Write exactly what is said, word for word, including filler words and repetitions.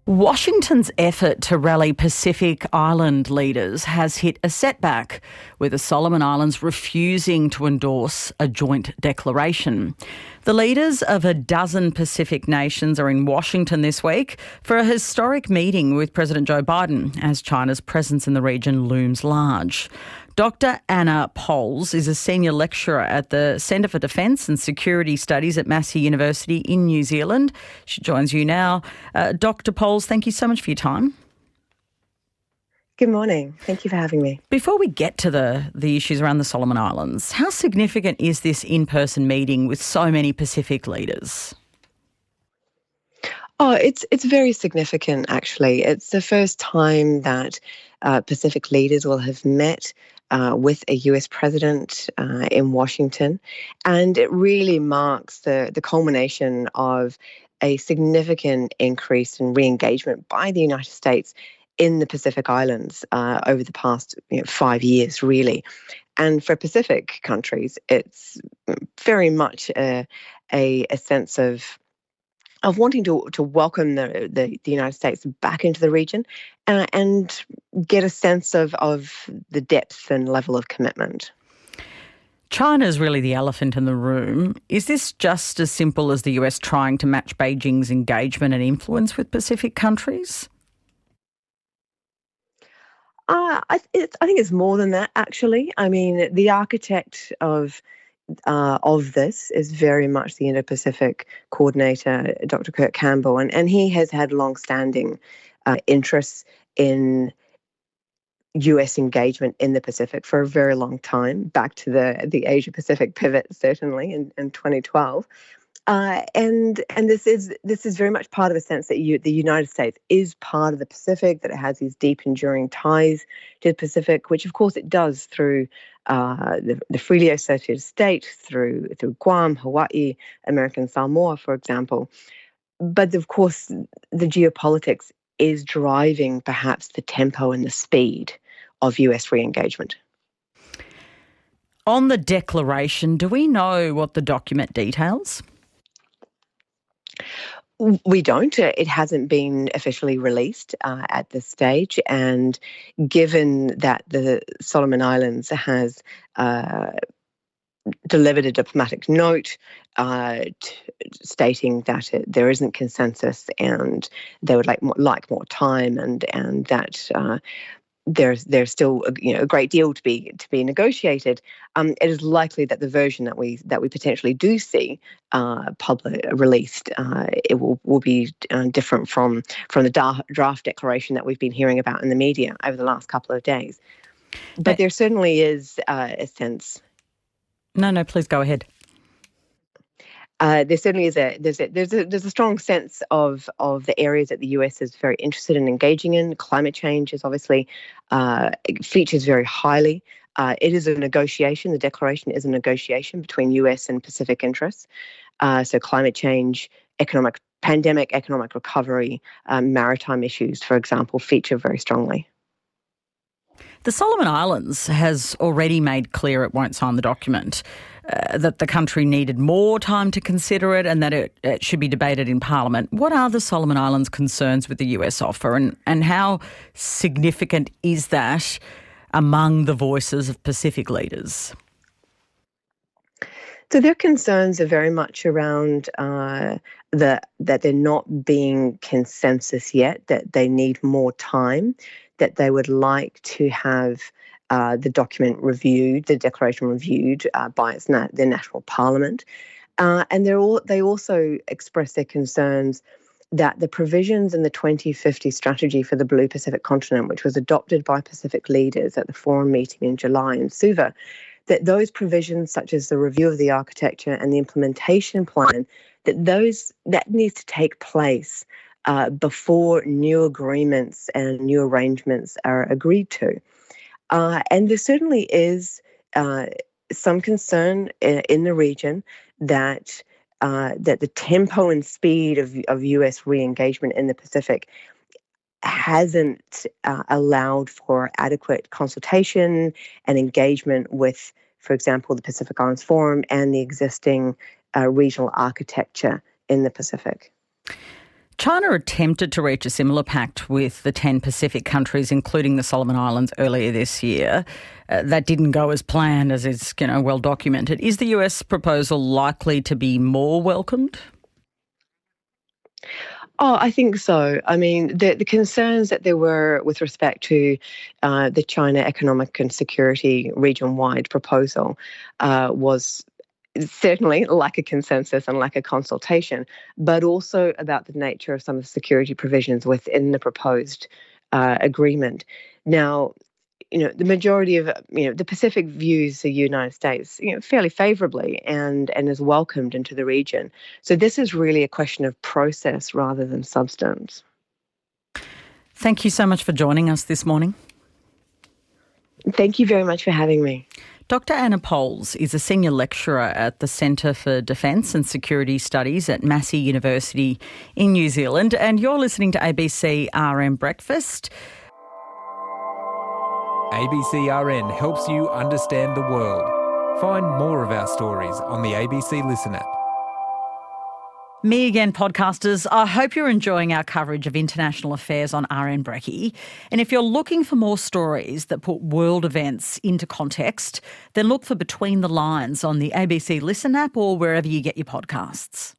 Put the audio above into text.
Washington's effort to rally Pacific Island leaders has hit a setback, with the Solomon Islands refusing to endorse a joint declaration. The leaders of a dozen Pacific nations are in Washington this week for a historic meeting with President Joe Biden as China's presence in the region looms large. Doctor Anna Poles is a senior lecturer at the Centre for Defence and Security Studies at Massey University in New Zealand. She joins you now. Uh, Doctor Poles, thank you so much for your time. Good morning. Thank you for having me. Before we get to the, the issues around the Solomon Islands, how significant is this in-person meeting with so many Pacific leaders? Oh, it's it's very significant, actually. It's the first time that uh, Pacific leaders will have met uh, with a U S president uh, in Washington, and it really marks the, the culmination of a significant increase in re-engagement by the United States in the Pacific Islands uh, over the past you know, five years, really. And for Pacific countries, it's very much a, a, a sense of of wanting to to welcome the, the, the United States back into the region uh, and get a sense of, of the depth and level of commitment. China's really the elephant in the room. Is this just as simple as the U S trying to match Beijing's engagement and influence with Pacific countries? Uh, I, it's, I think it's more than that, actually. I mean, the architect of Uh, of this is very much the Indo-Pacific coordinator, Doctor Kurt Campbell, and, and he has had long-standing uh, interests in U S engagement in the Pacific for a very long time, back to the, the Asia-Pacific pivot, certainly, in, in twenty twelve. Uh, and and this is this is very much part of the sense that you, the United States is part of the Pacific, that it has these deep, enduring ties to the Pacific, which of course it does through uh, the, the freely associated states, through through Guam, Hawaii, American Samoa, for example. But of course, the geopolitics is driving perhaps the tempo and the speed of U S re-engagement. On the declaration, do we know what the document details? We don't. It hasn't been officially released uh, at this stage. And given that the Solomon Islands has uh, delivered a diplomatic note uh, t- stating that it, there isn't consensus and they would like more, like more time, and and that uh, there's there's still a, you know a great deal to be to be negotiated. Um, it is likely that the version that we that we potentially do see uh, public released, uh, it will will be uh, different from from the da- draft declaration that we've been hearing about in the media over the last couple of days. But, but there certainly is uh, a sense. No, no, please go ahead. Uh, there certainly is a there's a there's a there's a strong sense of of the areas that the U S is very interested in engaging in. Climate change is obviously uh, it features very highly. Uh, it is a negotiation. The declaration is a negotiation between U S and Pacific interests. Uh, so climate change, economic pandemic, economic recovery, um, maritime issues, for example, feature very strongly. The Solomon Islands has already made clear it won't sign the document, uh, that the country needed more time to consider it and that it, it should be debated in Parliament. What are the Solomon Islands' concerns with the U S offer, and, and how significant is that among the voices of Pacific leaders? So their concerns are very much around uh, the that they're not being consensus yet, that they need more time, that they would like to have uh, the document reviewed, the declaration reviewed uh, by its na- their national parliament. Uh, and they're all, they also express their concerns that the provisions in the twenty fifty strategy for the Blue Pacific continent, which was adopted by Pacific leaders at the forum meeting in July in Suva, that those provisions, such as the review of the architecture and the implementation plan, that those that needs to take place uh, before new agreements and new arrangements are agreed to. Uh, and there certainly is uh, some concern in, in the region that uh, that the tempo and speed of, of U S re-engagement in the Pacific hasn't uh, allowed for adequate consultation and engagement with, for example, the Pacific Islands Forum and the existing uh, regional architecture in the Pacific. China attempted to reach a similar pact with the ten Pacific countries, including the Solomon Islands, earlier this year. Uh, that didn't go as planned, as is, you know, well documented. Is the U S proposal likely to be more welcomed? Oh, I think so. I mean, the, the concerns that there were with respect to uh, the China Economic and Security region-wide proposal uh, was certainly lack of consensus and lack of consultation, but also about the nature of some of the security provisions within the proposed uh, agreement. Now, you know, the majority of, you know, the Pacific views the United States, you know, fairly favourably and, and is welcomed into the region. So this is really a question of process rather than substance. Thank you so much for joining us this morning. Thank you very much for having me. Doctor Anna Poles is a senior lecturer at the Centre for Defence and Security Studies at Massey University in New Zealand, and you're listening to A B C R N Breakfast. A B C R N helps you understand the world. Find more of our stories on the A B C Listen app. Me again, podcasters. I hope you're enjoying our coverage of international affairs on R N Brekkie. And if you're looking for more stories that put world events into context, then look for Between the Lines on the A B C Listen app or wherever you get your podcasts.